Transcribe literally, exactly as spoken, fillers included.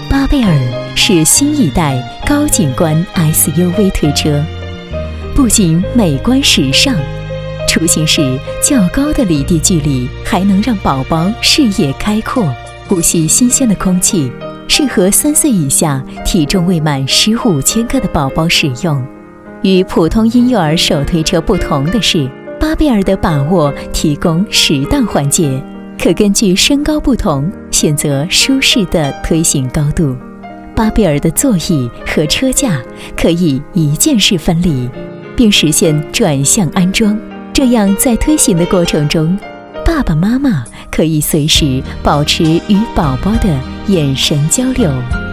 巴贝尔是新一代高景观 S U V 推车，不仅美观时尚，出行时较高的离地距离还能让宝宝视野开阔，呼吸新鲜的空气，适合三岁以下体重未满十五千克的宝宝使用。与普通婴幼儿手推车不同的是，巴贝尔的把握提供适当缓解，可根据身高不同选择舒适的推行高度。巴贝尔的座椅和车架可以一键式分离，并实现转向安装，这样在推行的过程中，爸爸妈妈可以随时保持与宝宝的眼神交流。